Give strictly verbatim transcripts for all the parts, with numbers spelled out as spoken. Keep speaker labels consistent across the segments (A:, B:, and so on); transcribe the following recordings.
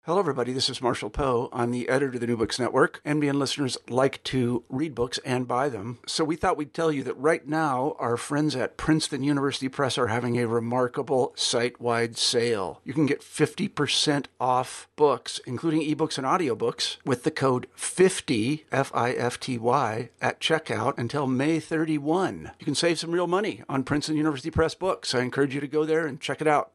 A: Hello, everybody. This is Marshall Poe. I'm the editor of the New Books Network. N B N listeners like to read books and buy them. So we thought we'd tell you that right now, our friends at Princeton University Press are having a remarkable site-wide sale. You can get fifty percent off books, including ebooks and audiobooks, with the code fifty, F I F T Y, at checkout until May thirty-first. You can save some real money on Princeton University Press books. I encourage you to go there and check it out.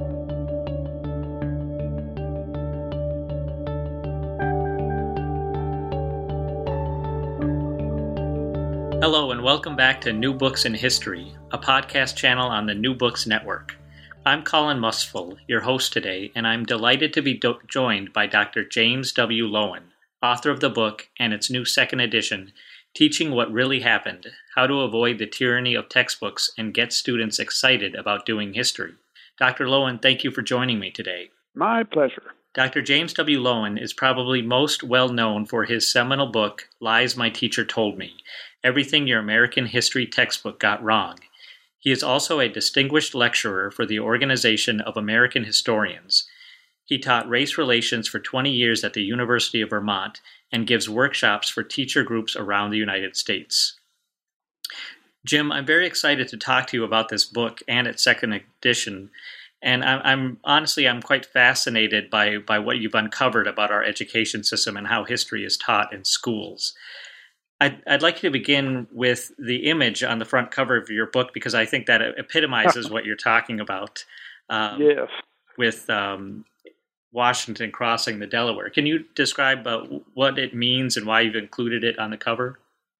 B: Hello and welcome back to New Books in History, a podcast channel on the New Books Network. I'm Colin Mustful, your host today, and I'm delighted to be do- joined by Doctor James W. Loewen, author of the book and its new second edition, Teaching What Really Happened, How to Avoid the Tyranny of Textbooks and Get Students Excited About Doing History. Doctor Loewen, thank you for joining me today.
C: My pleasure.
B: Doctor James W. Loewen is probably most well known for his seminal book, Lies My Teacher Told Me, Everything Your American History Textbook Got Wrong. He is also a distinguished lecturer for the Organization of American Historians. He taught race relations for twenty years at the University of Vermont and gives workshops for teacher groups around the United States. Jim, I'm very excited to talk to you about this book and its second edition. And I'm, I'm honestly, I'm quite fascinated by, by what you've uncovered about our education system and how history is taught in schools. I'd, I'd like you to begin with the image on the front cover of your book, because I think that epitomizes what you're talking about. Um,
C: yes.
B: With um, Washington crossing the Delaware. Can you describe uh, what it means and why you've included it on the cover?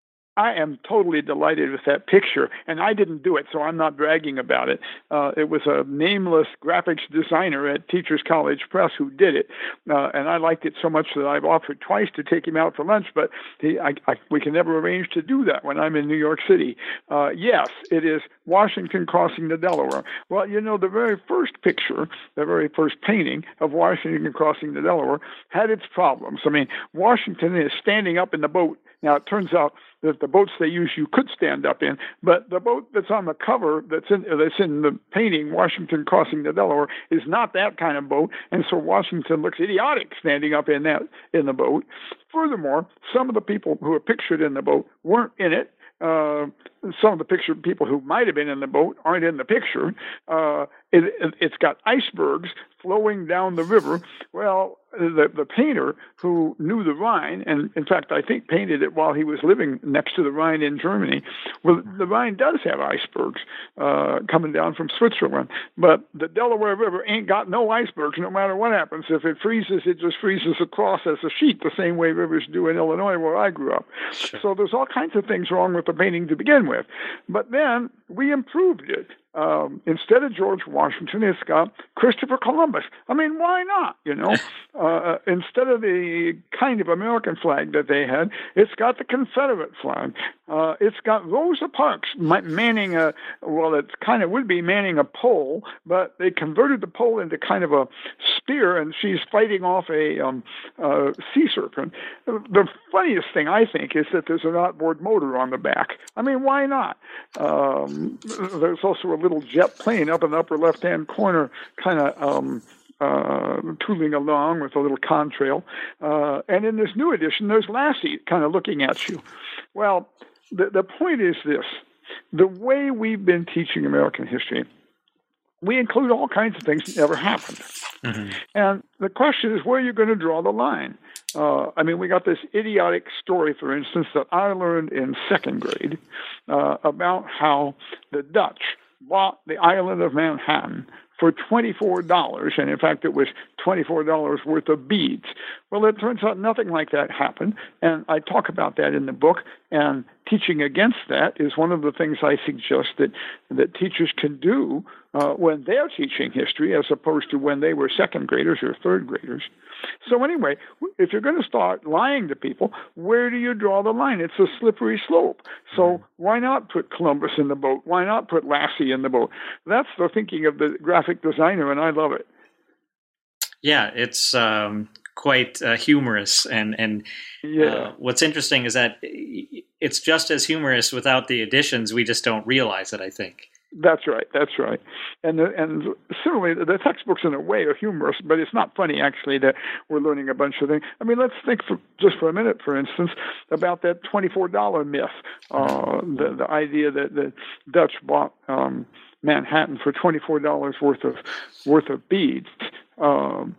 C: I am totally delighted with that picture, and I didn't do it, so I'm not bragging about it. Uh, it was a nameless graphics designer at Teachers College Press who did it, uh, and I liked it so much that I've offered twice to take him out for lunch, but he, I, I, we can never arrange to do that when I'm in New York City. Uh, yes, it is Washington crossing the Delaware. Well, you know, the very first picture, the very first painting of Washington crossing the Delaware had its problems. I mean, Washington is standing up in the boat. Now, it turns out that the boats they use you could stand up in, but the boat that's on the cover, that's in that's in the painting, Washington crossing the Delaware, is not that kind of boat, and so Washington looks idiotic standing up in that in the boat. Furthermore, some of the people who are pictured in the boat weren't in it. Uh, some of the pictured people who might have been in the boat aren't in the picture. Uh, it, it, it's got icebergs flowing down the river. Well, the, the painter who knew the Rhine, and in fact, I think painted it while he was living next to the Rhine in Germany. Well, the Rhine does have icebergs uh, coming down from Switzerland, but the Delaware River ain't got no icebergs no matter what happens. If it freezes, it just freezes across as a sheet, the same way rivers do in Illinois where I grew up. Sure. So there's all kinds of things wrong with the painting to begin with. But then we improved it. Um, instead of George Washington, it's got Christopher Columbus. I mean, why not? You know, uh, instead of the kind of American flag that they had, it's got the Confederate flag. Uh, it's got Rosa Parks manning a, well, it kind of would be manning a pole, but they converted the pole into kind of a spear, and she's fighting off a um, uh, sea serpent. The funniest thing, I think, is that there's an outboard motor on the back. I mean, why not? Um, there's also a little jet plane up in the upper left-hand corner, kind of um, uh, tooling along with a little contrail. Uh, and in this new edition, there's Lassie kind of looking at you. Well, the, the point is this. The way we've been teaching American history, we include all kinds of things that never happened. Mm-hmm. And the question is, where are you going to draw the line? Uh, I mean, we got this idiotic story, for instance, that I learned in second grade uh, about how the Dutch bought the island of Manhattan for twenty-four dollars, and in fact, it was twenty-four dollars worth of beads. Well, it turns out nothing like that happened, and I talk about that in the book, and teaching against that is one of the things I suggest that, that teachers can do uh, when they're teaching history as opposed to when they were second graders or third graders. So anyway, if you're going to start lying to people, where do you draw the line? It's a slippery slope. So why not put Columbus in the boat? Why not put Lassie in the boat? That's the thinking of the graphic designer, and I love it.
B: Yeah, it's um, quite uh, humorous. And, and
C: yeah.
B: uh, what's interesting is that it's just as humorous without the additions. We just don't realize it, I think.
C: That's right. That's right. And the, and similarly, the textbooks in a way are humorous, but it's not funny actually that we're learning a bunch of things. I mean, let's think for just for a minute, for instance, about that twenty-four dollar myth, uh, the the idea that the Dutch bought um, Manhattan for twenty-four dollars worth of worth of beads. Um,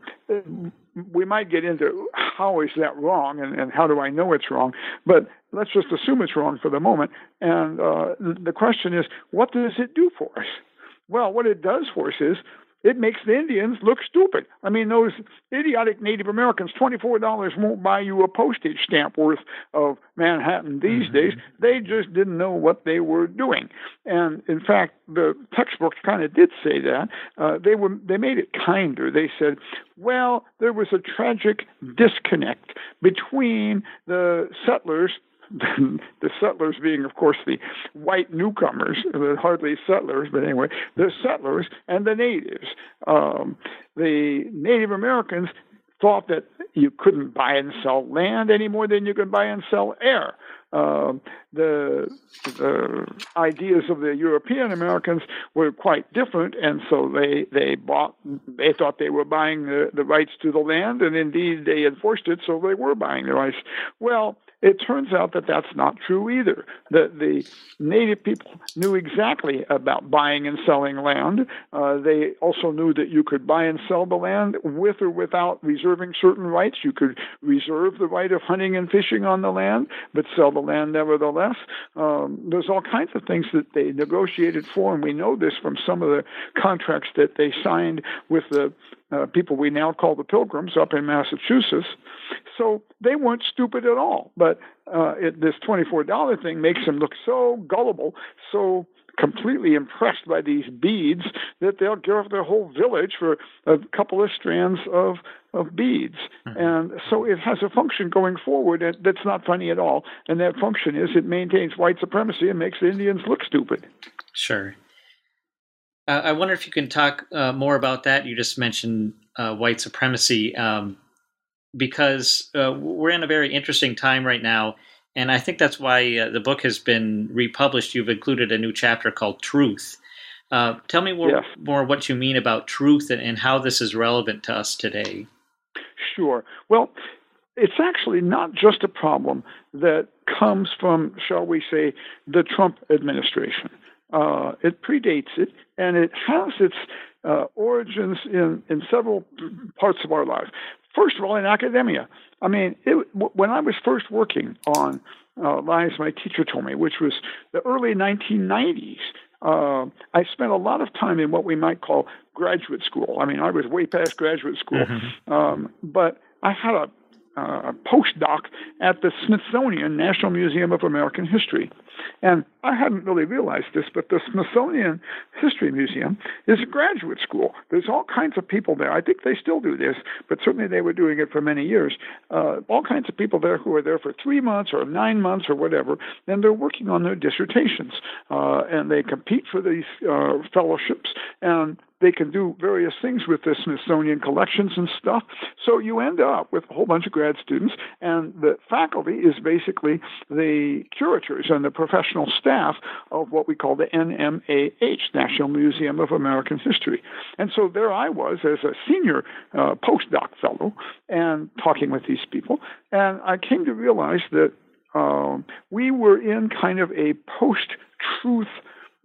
C: we might get into how is that wrong and, and how do I know it's wrong, but let's just assume it's wrong for the moment. And uh, the question is, what does it do for us? Well, what it does for us is it makes the Indians look stupid. I mean, those idiotic Native Americans, twenty-four dollars won't buy you a postage stamp worth of Manhattan these mm-hmm. days. They just didn't know what they were doing. And in fact, the textbooks kind of did say that. Uh, they were they made it kinder. They said, well, there was a tragic disconnect between the settlers, the settlers being, of course, the white newcomers, the hardly settlers, but anyway, the settlers and the natives. Um, the Native Americans thought that you couldn't buy and sell land any more than you could buy and sell air. Um, the, the ideas of the European Americans were quite different, and so they they bought. They thought they were buying the, the rights to the land, and indeed they enforced it, so they were buying the rights. Well, it turns out that that's not true either. That the native people knew exactly about buying and selling land. Uh, they also knew that you could buy and sell the land with or without reserving certain rights. You could reserve the right of hunting and fishing on the land, but sell the land nevertheless. Um, there's all kinds of things that they negotiated for, and we know this from some of the contracts that they signed with the Uh, people we now call the Pilgrims up in Massachusetts. So they weren't stupid at all. But uh, it, this twenty-four dollar thing makes them look so gullible, so completely impressed by these beads that they'll give up their whole village for a couple of strands of of beads. Mm-hmm. And so it has a function going forward that's not funny at all. And that function is it maintains white supremacy and makes the Indians look stupid.
B: Sure. Uh, I wonder if you can talk uh, more about that. You just mentioned uh, white supremacy, um, because uh, we're in a very interesting time right now, and I think that's why uh, the book has been republished. You've included a new chapter called Truth. Uh, tell me more, yes. more what you mean about truth and, and how this is relevant to us today.
C: Sure. Well, it's actually not just a problem that comes from, shall we say, the Trump administration. Uh, it predates it, and it has its uh, origins in, in several parts of our lives. First of all, in academia. I mean, it, when I was first working on uh, Lies My Teacher Told Me, which was the early nineteen nineties, uh, I spent a lot of time in what we might call graduate school. I mean, I was way past graduate school, mm-hmm. um, but I had a Uh, postdoc at the Smithsonian National Museum of American History. And I hadn't really realized this, but the Smithsonian History Museum is a graduate school. There's all kinds of people there. I think they still do this, but certainly they were doing it for many years. Uh, all kinds of people there who are there for three months or nine months or whatever, and they're working on their dissertations. Uh, and they compete for these uh, fellowships, and they can do various things with the Smithsonian collections and stuff. So you end up with a whole bunch of grad students, and the faculty is basically the curators and the professional staff of what we call the N M A H, National Museum of American History. And so there I was as a senior uh, postdoc fellow and talking with these people, and I came to realize that um, we were in kind of a post-truth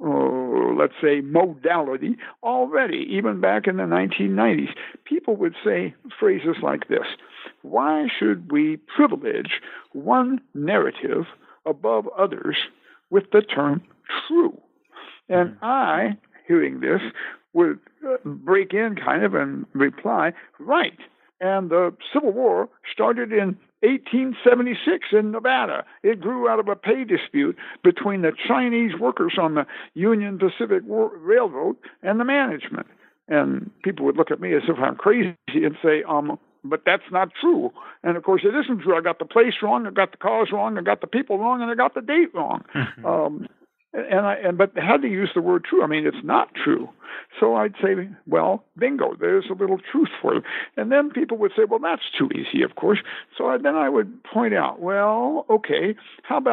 C: Uh, let's say, modality already, even back in the nineteen nineties. People would say phrases like this: why should we privilege one narrative above others with the term true? And I, hearing this, would uh, break in kind of and reply, right. And the Civil War started in eighteen seventy-six in Nevada. It grew out of a pay dispute between the Chinese workers on the Union Pacific Railroad and the management. And people would look at me as if I'm crazy and say, um, but that's not true. And of course, it isn't true. I got the place wrong, I got the cause wrong, I got the people wrong, and I got the date wrong. um, And I and but how to use the word true? I mean, it's not true. So I'd say, well, bingo, there's a little truth for you. And then people would say, well, that's too easy, of course. So I, then I would point out, well, okay, how about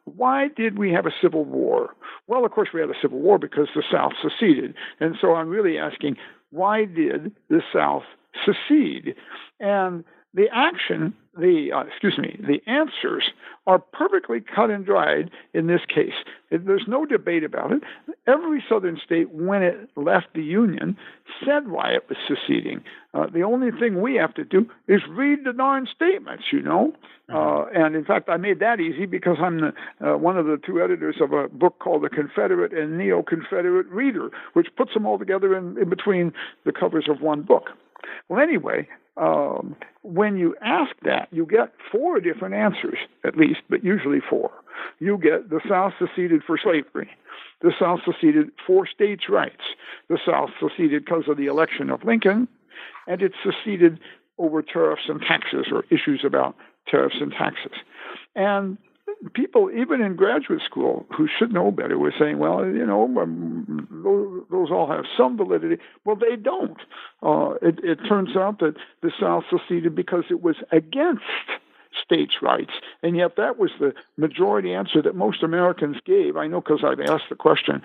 C: why did we have a civil war? Well, of course, we had a civil war because the South seceded. And so I'm really asking, why did the South secede? And the action, the uh, excuse me, the answers are perfectly cut and dried in this case. There's no debate about it. Every Southern state, when it left the Union, said why it was seceding. Uh, the only thing we have to do is read the darn statements, you know. Uh, and in fact, I made that easy because I'm the, uh, one of the two editors of a book called The Confederate and Neo-Confederate Reader, which puts them all together in, in between the covers of one book. Well, anyway, um, when you ask that, you get four different answers, at least, but usually four. You get the South seceded for slavery. The South seceded for states' rights. The South seceded because of the election of Lincoln, and it seceded over tariffs and taxes or issues about tariffs and taxes. And people, even in graduate school, who should know better, were saying, well, you know, um, those, those all have some validity. Well, they don't. Uh, it, it turns out that the South seceded because it was against states' rights, and yet that was the majority answer that most Americans gave. I know because I've asked the question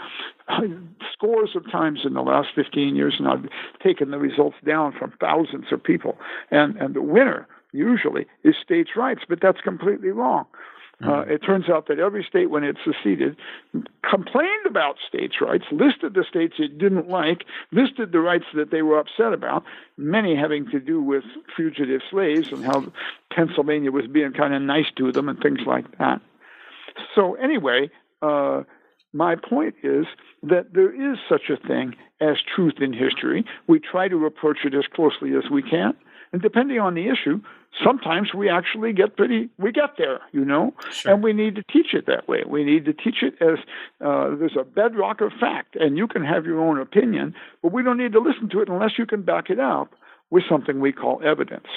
C: scores of times in the last fifteen years, and I've taken the results down from thousands of people, and, and the winner usually is states' rights, but that's completely wrong. Uh, it turns out that every state, when it seceded, complained about states' rights, listed the states it didn't like, listed the rights that they were upset about, many having to do with fugitive slaves and how Pennsylvania was being kind of nice to them and things like that. So anyway, uh, my point is that there is such a thing as truth in history. We try to approach it as closely as we can. And depending on the issue, sometimes we actually get pretty, we get there, you know,
B: Sure.
C: And we need to teach it that way. We need to teach it as uh, there's a bedrock of fact, and you can have your own opinion, but we don't need to listen to it unless you can back it up with something we call evidence.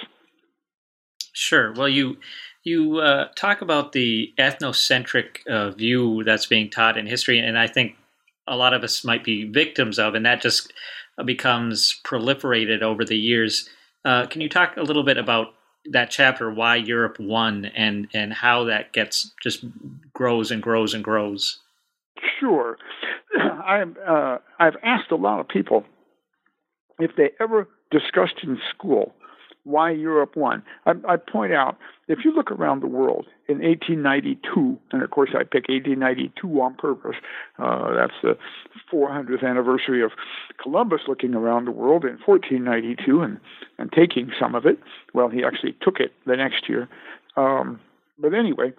B: Sure. Well, you you uh, talk about the ethnocentric uh, view that's being taught in history, and I think a lot of us might be victims of, and that just becomes proliferated over the years. Uh, can you talk a little bit about that chapter, why Europe won, and, and how that gets just grows and grows and grows?
C: Sure. I've, uh, I've asked a lot of people if they ever discussed in school why Europe won. I, I point out, if you look around the world in eighteen ninety-two, and of course I pick eighteen ninety-two on purpose, uh, that's the four hundredth anniversary of Columbus looking around the world in fourteen ninety-two and, and taking some of it. Well, he actually took it the next year. Um, but anyway,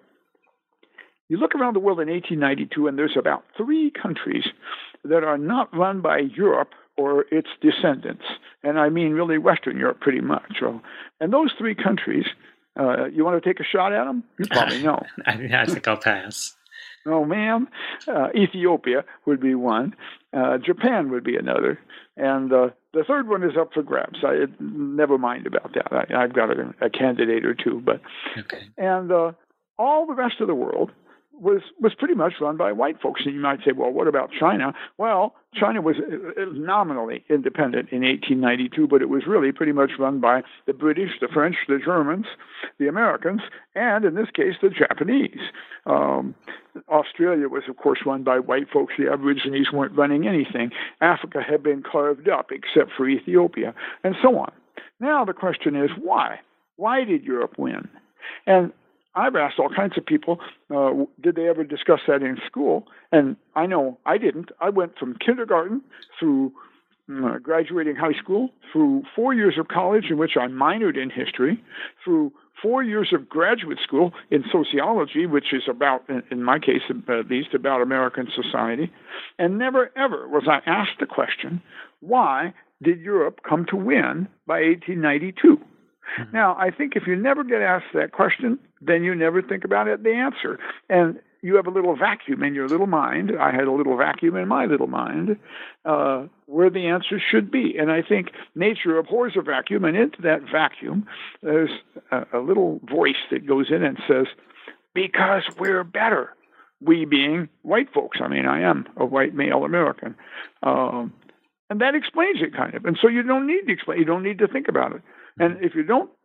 C: you look around the world in eighteen ninety-two, and there's about three countries that are not run by Europe or its descendants. And I mean really Western Europe pretty much. So, and those three countries, uh, you want to take a shot at them? You probably know.
B: I, I think I'll pass.
C: Oh, ma'am. Uh, Ethiopia would be one. Uh, Japan would be another. And uh, the third one is up for grabs. I never mind about that. I, I've got a, a candidate or two. But
B: okay.
C: And uh, all the rest of the world was was pretty much run by white folks. And you might say, well, what about China? Well, China was nominally independent in eighteen ninety-two, but it was really pretty much run by the British, the French, the Germans, the Americans, and in this case, the Japanese. Um, Australia was, of course, run by white folks. The Aborigines weren't running anything. Africa had been carved up except for Ethiopia, and so on. Now the question is, why? Why did Europe win? And I've asked all kinds of people, uh, did they ever discuss that in school? And I know I didn't. I went from kindergarten through uh, graduating high school, through four years of college in which I minored in history, through four years of graduate school in sociology, which is about, in my case at least, about American society. And never, ever was I asked the question, why did Europe come to win by eighteen ninety-two? Now, I think if you never get asked that question, then you never think about it, the answer. And you have a little vacuum in your little mind. I had a little vacuum in my little mind uh, where the answer should be. And I think nature abhors a vacuum, and into that vacuum, there's a, a little voice that goes in and says, because we're better. We being white folks. I mean, I am a white male American. Um, and that explains it, kind of. And so you don't need to explain. You don't need to think about it. And if you don't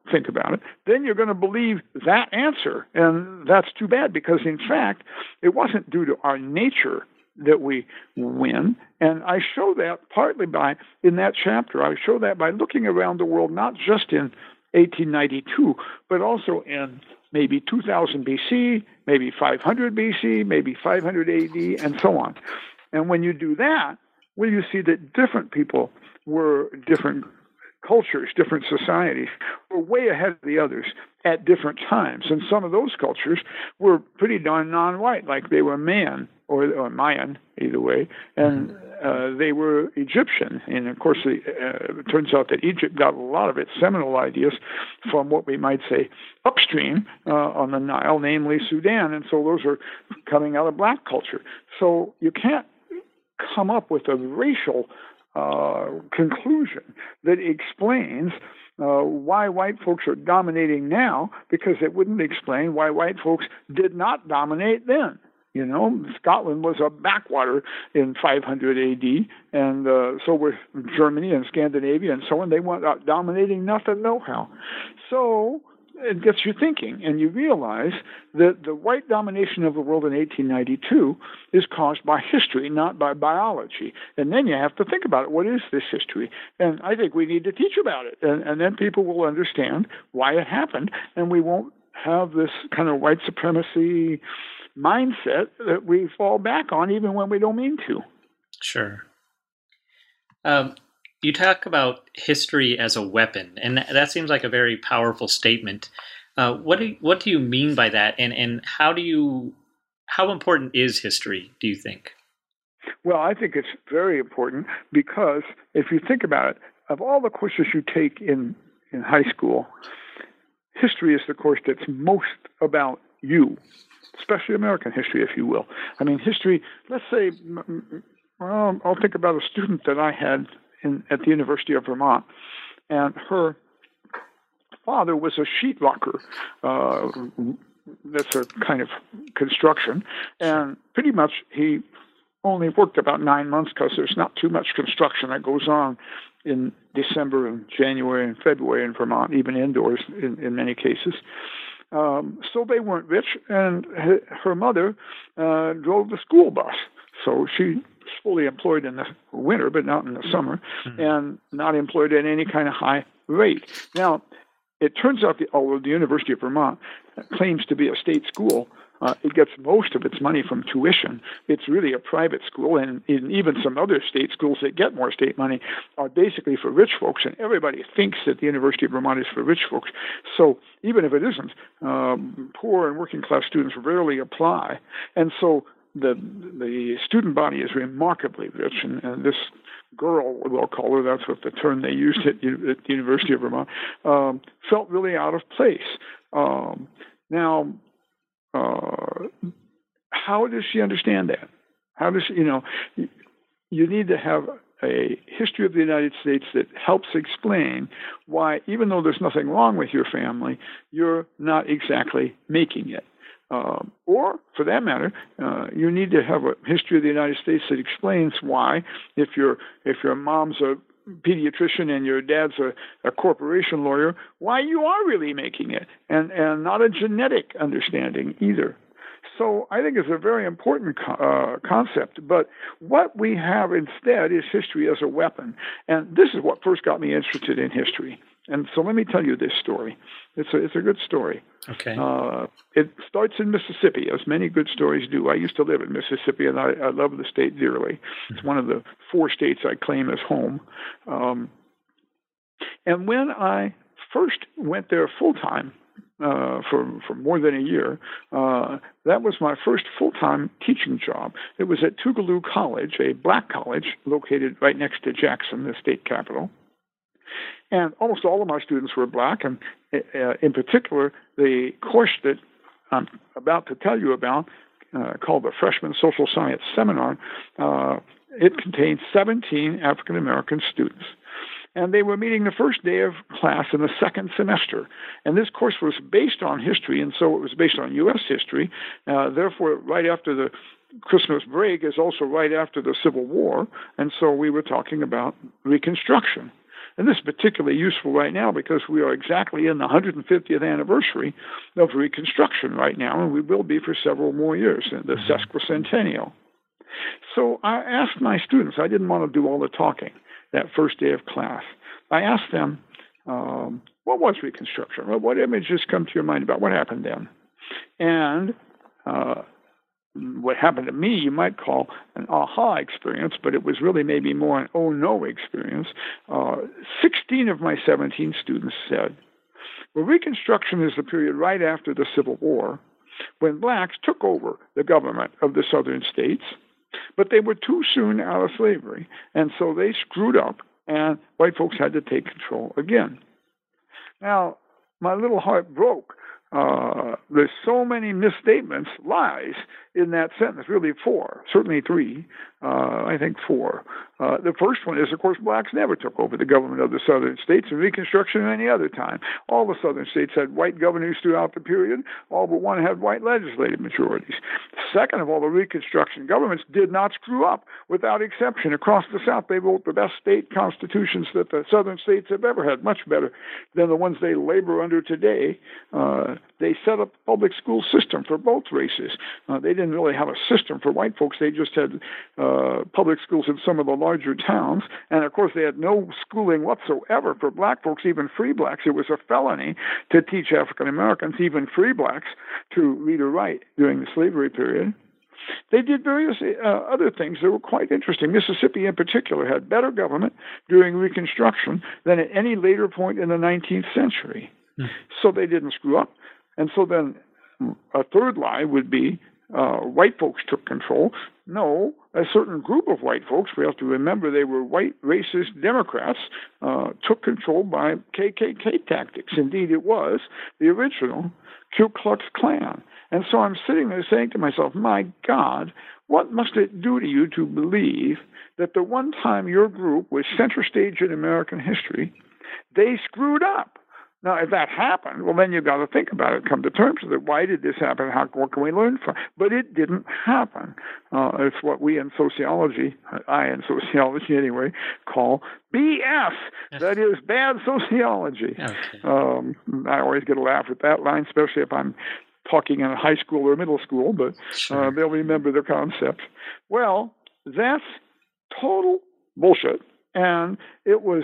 C: think about it, then you're going to believe that answer. And that's too bad, because in fact, it wasn't due to our nature that we win. And I show that partly by, in that chapter, I show that by looking around the world, not just in eighteen ninety-two, but also in maybe two thousand B C, maybe five hundred B C, maybe five hundred A D, and so on. And when you do that, well, you see that different people were different cultures, different societies, were way ahead of the others at different times. And some of those cultures were pretty darn non-white, like they were Mayan or, or Mayan, either way, and uh, they were Egyptian. And of course, the, uh, it turns out that Egypt got a lot of its seminal ideas from what we might say upstream uh, on the Nile, namely Sudan. And so those are coming out of black culture. So you can't come up with a racial uh, conclusion that explains uh, why white folks are dominating now, because it wouldn't explain why white folks did not dominate then. You know, Scotland was a backwater in five hundred A D, and uh, so were Germany and Scandinavia and so on. They went out dominating nothing, no how. So it gets you thinking, and you realize that the white domination of the world in eighteen ninety-two is caused by history, not by biology. And then you have to think about it. What is this history? And I think we need to teach about it, and, and then people will understand why it happened, and we won't have this kind of white supremacy mindset that we fall back on even when we don't mean to.
B: Sure. Um, you talk about history as a weapon, and that seems like a very powerful statement. Uh, what do you, what do you mean by that, and and how do you how important is history, do you think?
C: Well, I think it's very important, because if you think about it, of all the courses you take in in high school, history is the course that's most about you, especially American history, if you will. I mean, history, let's say, well, I'll think about a student that I had in, at the University of Vermont, and her father was a sheetrocker. Uh, that's a kind of construction, and pretty much he only worked about nine months because there's not too much construction that goes on in December and January and February in Vermont, even indoors in, in many cases. Um, so they weren't rich, and her mother uh, drove the school bus. So she was fully employed in the winter, but not in the summer, mm-hmm. and not employed at any kind of high rate. Now, it turns out that although the University of Vermont claims to be a state school, uh, it gets most of its money from tuition. It's really a private school, and even some other state schools that get more state money are basically for rich folks, and everybody thinks that the University of Vermont is for rich folks. So even if it isn't, um, poor and working class students rarely apply. And so the the student body is remarkably rich, and, and this girl, we'll call her, that's what the term they used at, at the University of Vermont, um, felt really out of place. Um, now, uh, how does she understand that? How does she, you know, you need to have a history of the United States that helps explain why, even though there's nothing wrong with your family, you're not exactly making it. Um, or, for that matter, uh, you need to have a history of the United States that explains why, if your if your mom's a pediatrician and your dad's a, a corporation lawyer, why you are really making it, and and not a genetic understanding either. So I think it's a very important co- uh, concept. But what we have instead is history as a weapon, and this is what first got me interested in history. And so let me tell you this story. It's a, it's a good story.
B: Okay.
C: Uh, it starts in Mississippi, as many good stories do. I used to live in Mississippi, and I, I love the state dearly. It's one of the four states I claim as home. Um, and when I first went there full-time uh, for, for more than a year, uh, that was my first full-time teaching job. It was at Tougaloo College, a black college located right next to Jackson, the state capital. And almost all of my students were black, and uh, in particular, the course that I'm about to tell you about, uh, called the Freshman Social Science Seminar, uh, it contained seventeen African-American students. And they were meeting the first day of class in the second semester. And this course was based on history, and so it was based on U S history. Uh, therefore, right after the Christmas break is also right after the Civil War, and so we were talking about Reconstruction. And this is particularly useful right now because we are exactly in the one hundred fiftieth anniversary of Reconstruction right now, and we will be for several more years, in the sesquicentennial. So I asked my students, I didn't want to do all the talking that first day of class. I asked them, um, what was Reconstruction? What images come to your mind about what happened then? And uh, what happened to me, you might call an aha experience, but it was really maybe more an oh no experience. Uh, sixteen of my seventeen students said, well, Reconstruction is the period right after the Civil War when blacks took over the government of the southern states, but they were too soon out of slavery, and so they screwed up, and white folks had to take control again. Now, my little heart broke. Uh, there's so many misstatements, lies, in that sentence, really four, certainly three, uh, I think four. Uh, the first one is, of course, blacks never took over the government of the southern states in Reconstruction or any other time. All the southern states had white governors throughout the period. All but one had white legislative majorities. Second of all, the Reconstruction governments did not screw up without exception. Across the South, they wrote the best state constitutions that the southern states have ever had, much better than the ones they labor under today. Uh, they set up a public school system for both races. Uh, they didn't really have a system for white folks. They just had uh, public schools in some of the larger towns. And, of course, they had no schooling whatsoever for black folks, even free blacks. It was a felony to teach African Americans, even free blacks, to read or write during the slavery period. They did various uh, other things that were quite interesting. Mississippi, in particular, had better government during Reconstruction than at any later point in the nineteenth century. Hmm. So they didn't screw up. And so then a third lie would be uh, white folks took control. No, a certain group of white folks, we have to remember they were white racist Democrats, uh, took control by K K K tactics. Indeed, it was the original Ku Klux Klan. And so I'm sitting there saying to myself, my God, what must it do to you to believe that the one time your group was center stage in American history, they screwed up? Now, if that happened, well, then you've got to think about it, come to terms with it. Why did this happen? How, what can we learn from it? But it didn't happen. Uh, it's what we in sociology, I in sociology anyway, call B S. That is bad sociology. Okay. Um, I always get a laugh at that line, especially if I'm talking in a high school or middle school, but sure. uh, they'll remember the concept. Well, that's total bullshit, and it was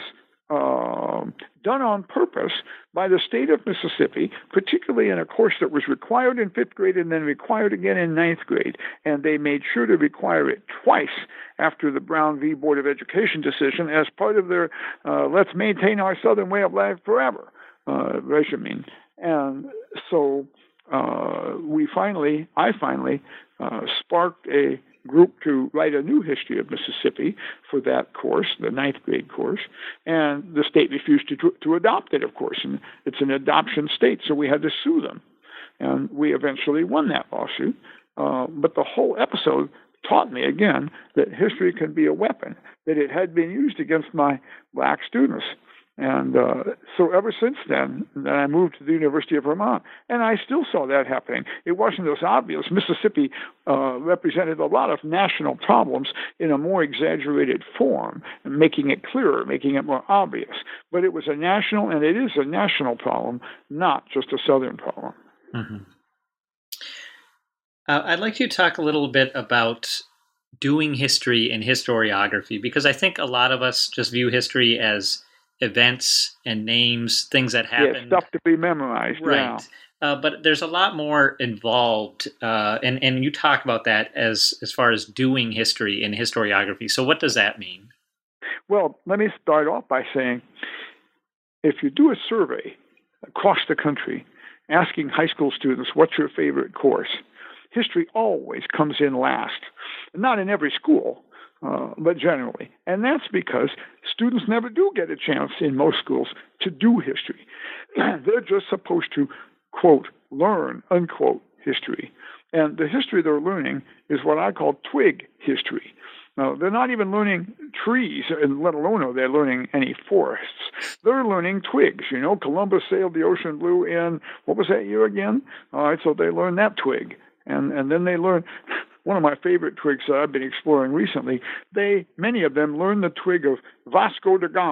C: uh, done on purpose by the state of Mississippi, particularly in a course that was required in fifth grade and then required again in ninth grade, and they made sure to require it twice after the Brown v. Board of Education decision as part of their uh, let's maintain our Southern way of life forever uh, regime. And so Uh, we finally, I finally uh, sparked a group to write a new history of Mississippi for that course, the ninth grade course, and the state refused to, to adopt it, of course, and it's an adoption state, so we had to sue them, and we eventually won that lawsuit. Uh, but the whole episode taught me again that history can be a weapon, that it had been used against my black students. And uh, so ever since then, then I moved to the University of Vermont, and I still saw that happening. It wasn't as obvious. Mississippi uh, represented a lot of national problems in a more exaggerated form, making it clearer, making it more obvious. But it was a national, and it is a national problem, not just a Southern problem.
B: Mm-hmm. Uh, I'd like you to talk a little bit about doing history and historiography, because I think a lot of us just view history as events and names, things that happen.
C: Yeah, stuff to be memorized.
B: Right.
C: Yeah.
B: Uh, but there's a lot more involved, uh, and, and you talk about that as, as far as doing history and historiography. So what does that mean?
C: Well, let me start off by saying, if you do a survey across the country asking high school students, what's your favorite course? History always comes in last. Not in every school, Uh, but generally. And that's because students never do get a chance in most schools to do history. They're just supposed to, quote, learn, unquote, history. And the history they're learning is what I call twig history. Now, they're not even learning trees, and let alone are they learning any forests. They're learning twigs. You know, Columbus sailed the ocean blue in, what was that year again? All right, so they learn that twig. And, and then they learn... One of my favorite twigs that I've been exploring recently, they, many of them learn the twig of Vasco da Gama.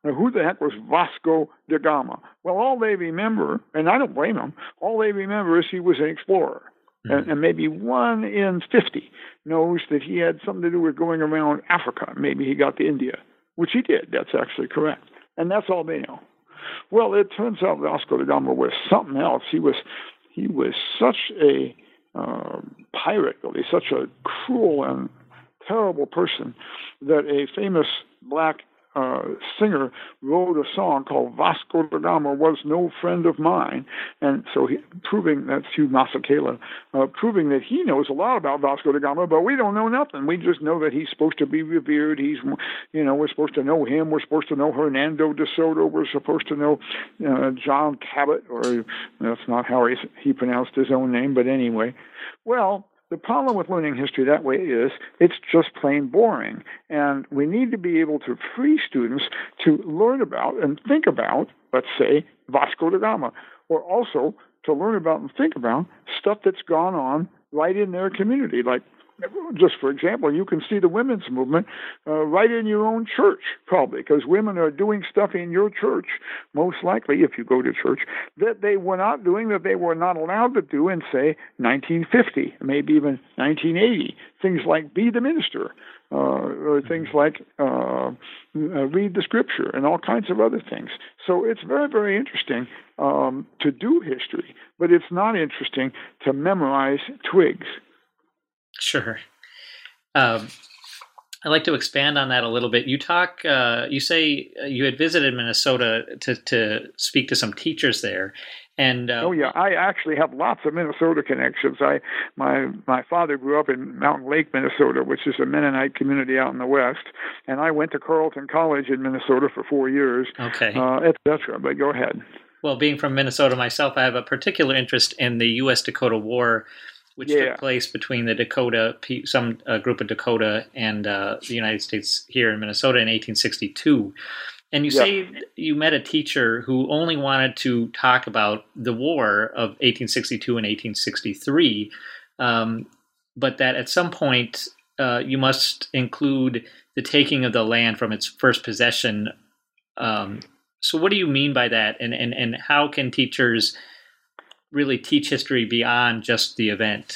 C: Now, who the heck was Vasco da Gama? Well, all they remember, and I don't blame them, all they remember is he was an explorer. Mm-hmm. And, and maybe one in fifty knows that he had something to do with going around Africa. Maybe he got to India, which he did. That's actually correct. And that's all they know. Well, it turns out Vasco da Gama was something else. He was he was such a uh, pirate, really, such a cruel and terrible person that a famous black uh, singer wrote a song called Vasco da Gama Was No Friend of Mine. And so he, proving, that's Hugh Masekela, uh, proving that he knows a lot about Vasco da Gama, but we don't know nothing. We just know that he's supposed to be revered. He's, you know, we're supposed to know him. We're supposed to know Hernando de Soto. We're supposed to know uh, John Cabot, or that's not how he, he pronounced his own name, but anyway. Well, the problem with learning history that way is it's just plain boring. And we need to be able to free students to learn about and think about, let's say, Vasco da Gama, or also to learn about and think about stuff that's gone on right in their community. Like, just for example, you can see the women's movement uh, right in your own church, probably, because women are doing stuff in your church, most likely, if you go to church, that they were not doing, that they were not allowed to do in, say, nineteen fifty, maybe even nineteen eighty. Things like be the minister, uh, or things like uh, uh, read the scripture, and all kinds of other things. So it's very, very interesting um, to do history, but it's not interesting to memorize twigs.
B: Sure. Um, I'd like to expand on that a little bit. You talk, uh, you say you had visited Minnesota to, to speak to some teachers there. And uh,
C: oh yeah, I actually have lots of Minnesota connections. I my my father grew up in Mountain Lake, Minnesota, which is a Mennonite community out in the west, and I went to Carleton College in Minnesota for four years.
B: Okay,
C: uh, et cetera. But go ahead.
B: Well, being from Minnesota myself, I have a particular interest in the U S Dakota War, which yeah. took place between the Dakota, some uh, group of Dakota and uh, the United States here in Minnesota in eighteen sixty-two. And you yeah. say you met a teacher who only wanted to talk about the war of eighteen sixty-two and eighteen sixty-three, um, but that at some point uh, you must include the taking of the land from its first possession. Um, so what do you mean by that? And, and, and how can teachers really teach history beyond just the event?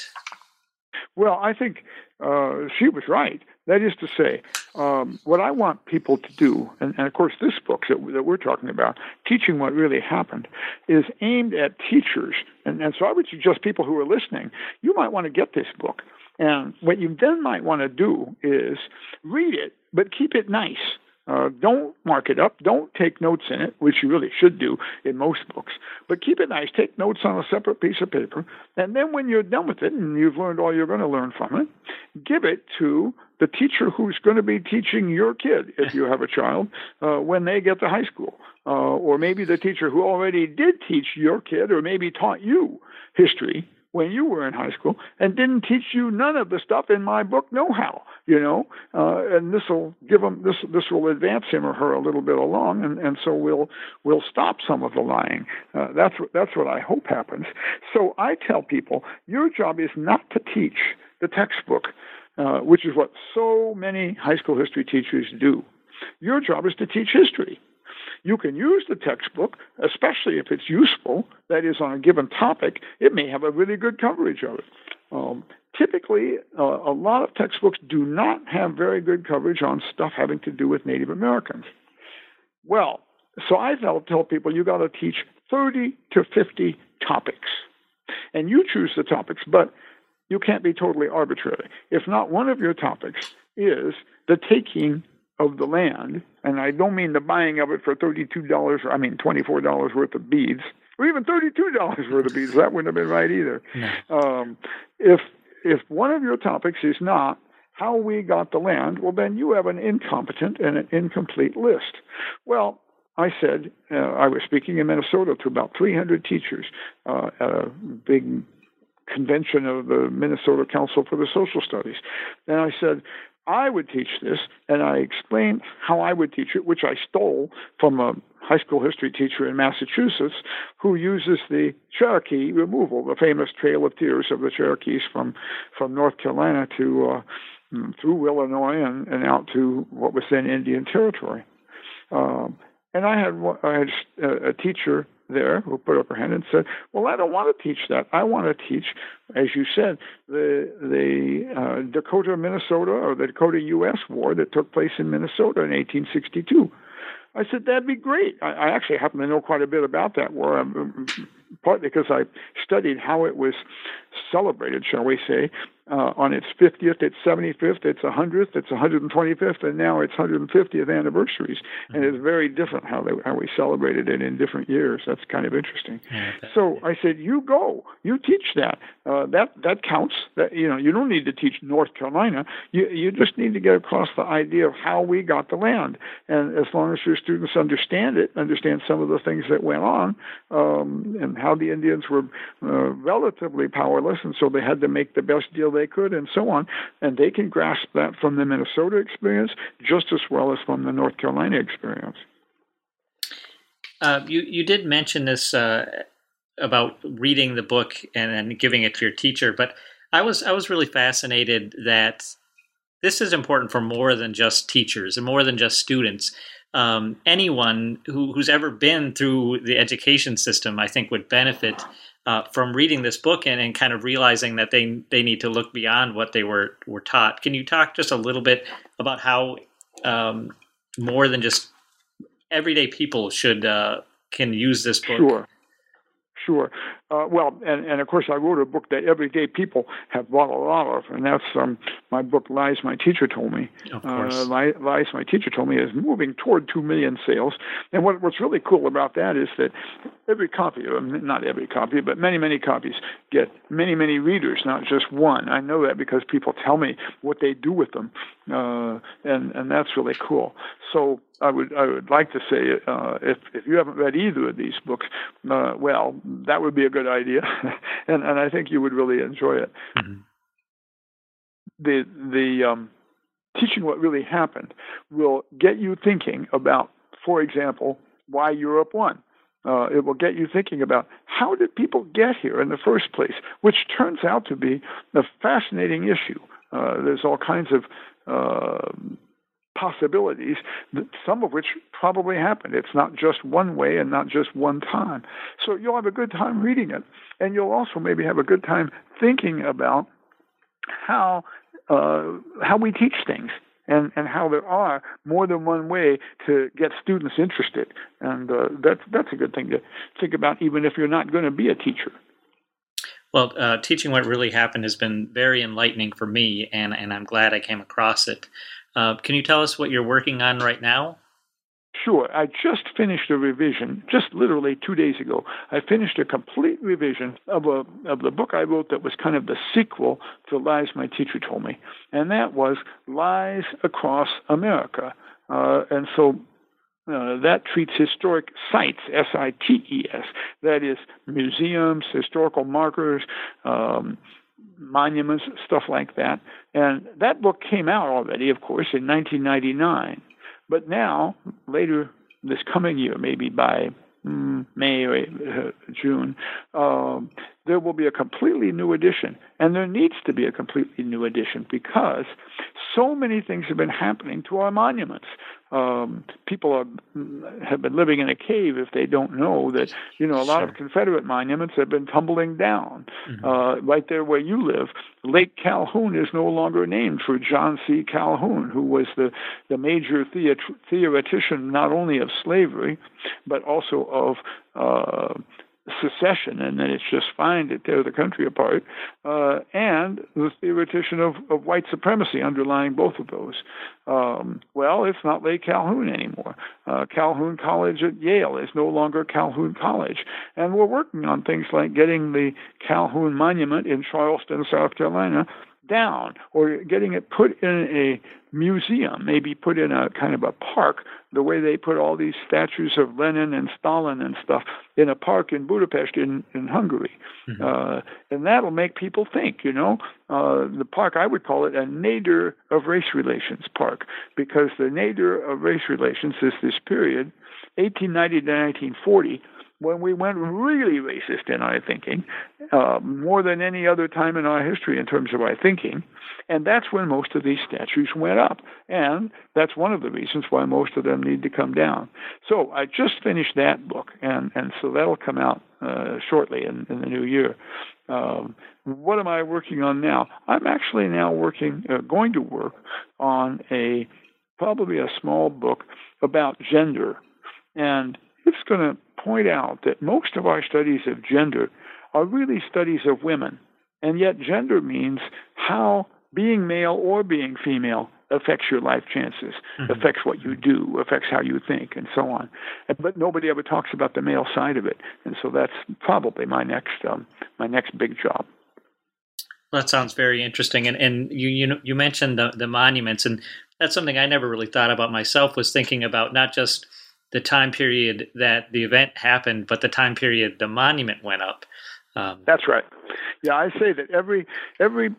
C: Well, I think uh, she was right. That is to say, um, what I want people to do, and, and of course this book that, that we're talking about, Teaching What Really Happened, is aimed at teachers. And, and so I would suggest people who are listening, you might want to get this book. And what you then might want to do is read it, but keep it nice. Uh, don't mark it up. Don't take notes in it, which you really should do in most books. But keep it nice. Take notes on a separate piece of paper. And then when you're done with it and you've learned all you're going to learn from it, give it to the teacher who's going to be teaching your kid, if you have a child, uh, when they get to high school. Uh, or maybe the teacher who already did teach your kid or maybe taught you history when you were in high school and didn't teach you none of the stuff in my book know-how, you know, uh, and this will give them, this, this will advance him or her a little bit along. And, and so we'll, we'll stop some of the lying. Uh, that's what, that's what I hope happens. So I tell people, your job is not to teach the textbook, uh, which is what so many high school history teachers do. Your job is to teach history. You can use the textbook, especially if it's useful, that is, on a given topic. It may have a really good coverage of it. Um, typically, uh, a lot of textbooks do not have very good coverage on stuff having to do with Native Americans. Well, so I tell, tell people you got to teach thirty to fifty topics. And you choose the topics, but you can't be totally arbitrary. If not one of your topics is the taking of the land, and I don't mean the buying of it for thirty-two dollars, I mean twenty-four dollars worth of beads, or even thirty-two dollars worth of beads. That wouldn't have been right either. No. Um, if if one of your topics is not how we got the land, well, then you have an incompetent and an incomplete list. Well, I said, uh, I was speaking in Minnesota to about three hundred teachers uh, at a big convention of the Minnesota Council for the Social Studies. And I said, I would teach this, and I explained how I would teach it, which I stole from a high school history teacher in Massachusetts who uses the Cherokee removal, the famous Trail of Tears of the Cherokees from, from North Carolina to uh, through Illinois and, and out to what was then Indian Territory. Um, And I had one- I had a a teacher there who put up her hand and said, "Well, I don't want to teach that. I want to teach, as you said, the the uh, Dakota, Minnesota, or the Dakota U S war that took place in Minnesota in eighteen sixty-two." I said, "That'd be great." I, I actually happen to know quite a bit about that war, um, partly because I studied how it was celebrated, shall we say, uh, on its fiftieth, its seventy-fifth, its one hundredth, its one hundred twenty-fifth, and now its one hundred fiftieth anniversaries. Mm-hmm. And it's very different how they, how we celebrated it in different years. That's kind of interesting. Yeah, so I said, "You go, you teach that. Uh, that that counts. That you know, you don't need to teach North Carolina. You you just need to get across the idea of how we got the land. And as long as your students understand it, understand some of the things that went on, um, and how the Indians were uh, relatively powerless, and so they had to make the best deal they could, and so on, and they can grasp that from the Minnesota experience just as well as from the North Carolina experience."
B: Uh, you you did mention this uh, about reading the book and then giving it to your teacher, but I was I was really fascinated that this is important for more than just teachers and more than just students. Um, anyone who, who's ever been through the education system, I think, would benefit uh, from reading this book and, and kind of realizing that they they need to look beyond what they were, were taught. Can you talk just a little bit about how um, more than just everyday people should uh, can use this book?
C: Sure. Sure. Uh, well, and, and of course, I wrote a book that everyday people have bought a lot of, and that's um, my book, Lies My Teacher Told Me.
B: Of course.
C: Uh, Lies My Teacher Told Me is moving toward two million sales. And what, what's really cool about that is that every copy, or not every copy, but many, many copies get many, many readers, not just one. I know that because people tell me what they do with them, uh, and, and that's really cool. So I would I would like to say, uh, if if you haven't read either of these books, uh, well, that would be a good idea, and and I think you would really enjoy it. Mm-hmm. The the um, teaching what really happened will get you thinking about, for example, why Europe won. Uh, it will get you thinking about how did people get here in the first place, which turns out to be a fascinating issue. Uh, there's all kinds of uh, possibilities, some of which probably happened. It's not just one way and not just one time. So you'll have a good time reading it, and you'll also maybe have a good time thinking about how uh, how we teach things, and, and how there are more than one way to get students interested. And uh, that's that's a good thing to think about, even if you're not going to be a teacher.
B: Well, uh, teaching what really happened has been very enlightening for me, and, and I'm glad I came across it. Uh, can you tell us what you're working on right now?
C: Sure. I just finished a revision, just literally two days ago. I finished a complete revision of a of the book I wrote that was kind of the sequel to Lies My Teacher Told Me, and that was Lies Across America. Uh, and so uh, that treats historic sites, S I T E S, that is museums, historical markers, um, monuments, stuff like that. And that book came out already, of course, in nineteen ninety-nine. But now, later this coming year, maybe by mm, May or uh, June, um, there will be a completely new edition. And there needs to be a completely new edition because so many things have been happening to our monuments. Um, people are, have been living in a cave if they don't know that, you know, a lot sure. of Confederate monuments have been tumbling down. Mm-hmm. Uh, right there where you live, Lake Calhoun is no longer named for John C. Calhoun, who was the, the major theat- theoretician not only of slavery, but also of uh, secession, and then it's just fine to tear the country apart, uh, and the theoretician of, of white supremacy underlying both of those. Um, well, it's not Lake Calhoun anymore. Uh, Calhoun College at Yale is no longer Calhoun College. And we're working on things like getting the Calhoun Monument in Charleston, South Carolina, down, or getting it put in a museum, maybe put in a kind of a park, the way they put all these statues of Lenin and Stalin and stuff in a park in Budapest in, in Hungary. Mm-hmm. Uh, and that'll make people think, you know. Uh, the park, I would call it a nadir of race relations park, because the nadir of race relations is this period, eighteen ninety to nineteen forty, when we went really racist in our thinking, uh, more than any other time in our history in terms of our thinking. And that's when most of these statues went up. And that's one of the reasons why most of them need to come down. So I just finished that book, and, and so that'll come out uh, shortly in, in the new year. Um, what am I working on now? I'm actually now working, uh, going to work on a probably a small book about gender. And it's going to point out that most of our studies of gender are really studies of women. And yet gender means how being male or being female affects your life chances, mm-hmm. affects what you do, affects how you think, and so on. But nobody ever talks about the male side of it. And so that's probably my next um, my next big job.
B: Well, that sounds very interesting. And and you you know, you mentioned the, the monuments, and that's something I never really thought about myself, was thinking about not just the time period that the event happened, but the time period the monument went up. Um,
C: That's right. Yeah, I say that every every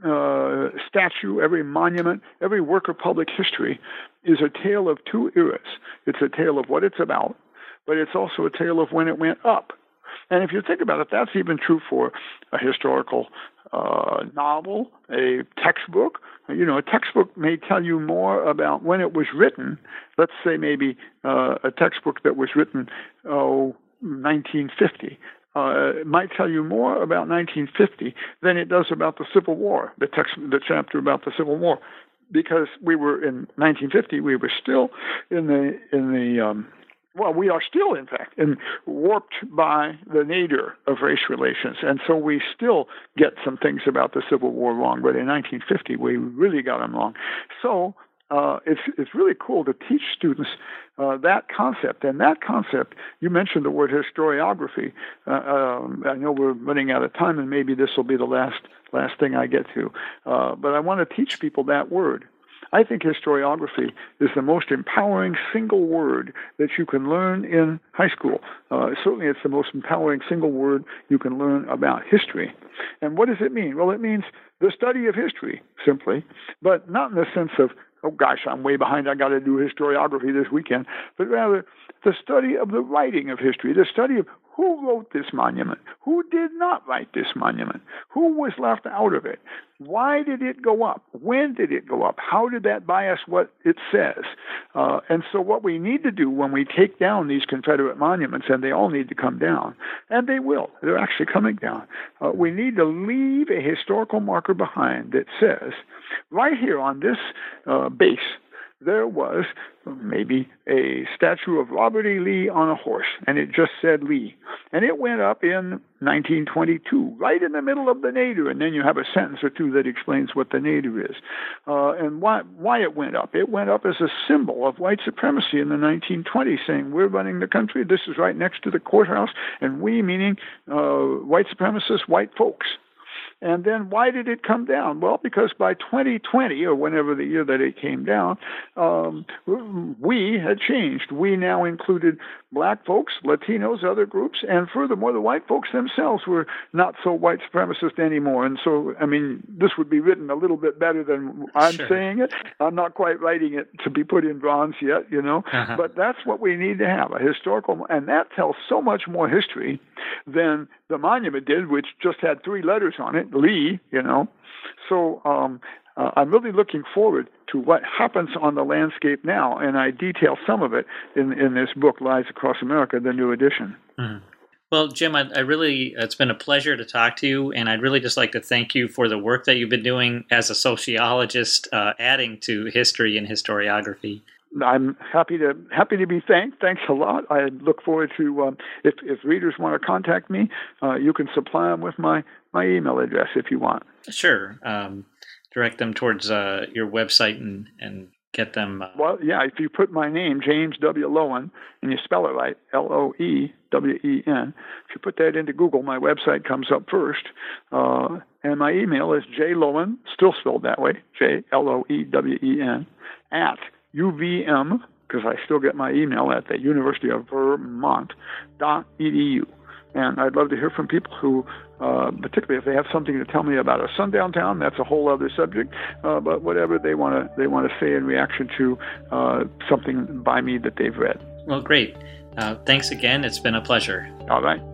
C: uh, statue, every monument, every work of public history is a tale of two eras. It's a tale of what it's about, but it's also a tale of when it went up. And if you think about it, that's even true for a historical uh, novel, a textbook. You know, a textbook may tell you more about when it was written. Let's say maybe uh, a textbook that was written, oh, nineteen fifty. Uh, it might tell you more about nineteen fifty than it does about the Civil War, the text, the chapter about the Civil War, because we were in nineteen fifty. We were still in the in the um, well, we are still, in fact, in, warped by the nadir of race relations, and so we still get some things about the Civil War wrong. But in nineteen fifty, we really got them wrong. So uh, it's it's really cool to teach students Uh, that concept. And that concept, you mentioned the word historiography. Uh, um, I know we're running out of time, and maybe this will be the last last thing I get to. Uh, but I want to teach people that word. I think historiography is the most empowering single word that you can learn in high school. Uh, certainly it's the most empowering single word you can learn about history. And what does it mean? Well, it means the study of history, simply, but not in the sense of, oh gosh, I'm way behind, I got to do historiography this weekend, but rather the study of the writing of history, the study of who wrote this monument, who did not write this monument, who was left out of it, why did it go up, when did it go up, how did that bias what it says. Uh, and so what we need to do when we take down these Confederate monuments, and they all need to come down, and they will, they're actually coming down, uh, we need to leave a historical marker behind that says, right here on this uh, base, there was maybe a statue of Robert E. Lee on a horse, and it just said Lee. And it went up in nineteen twenty-two, right in the middle of the nadir, and then you have a sentence or two that explains what the nadir is. Uh, and why, why it went up. It went up as a symbol of white supremacy in the nineteen twenties, saying, we're running the country, this is right next to the courthouse, and we, meaning uh, white supremacists, white folks. And then why did it come down? Well, because by twenty twenty, or whenever the year that it came down, um, we had changed. We now included black folks, Latinos, other groups, and furthermore, the white folks themselves were not so white supremacist anymore. And so, I mean, this would be written a little bit better than I'm sure. saying it. I'm not quite writing it to be put in bronze yet, you know, uh-huh. but that's what we need to have, a historical, and that tells so much more history than the monument did, which just had three letters on it, Lee, you know. So um, uh, I'm really looking forward to what happens on the landscape now, and I detail some of it in, in this book, Lies Across America, the new edition.
B: Mm-hmm. Well, Jim, I, I really, it's been a pleasure to talk to you, and I'd really just like to thank you for the work that you've been doing as a sociologist, uh, adding to history and historiography.
C: I'm happy to happy to be thanked. Thanks a lot. I look forward to um, if if readers want to contact me, uh, you can supply them with my, my email address if you want.
B: Sure. Um, direct them towards uh, your website and and get them. Uh...
C: Well, yeah. If you put my name, James W. Loewen, and you spell it right, L O E W E N. If you put that into Google, my website comes up first, uh, and my email is jloewen, still spelled that way, J L O E W E N, at U V M, because I still get my email at the University of Vermont dot E D U. And I'd love to hear from people who, uh, particularly if they have something to tell me about a sundown town, that's a whole other subject. Uh, but whatever they want to they want to say in reaction to uh, something by me that they've read.
B: Well, great. Uh, thanks again. It's been a pleasure.
C: All right.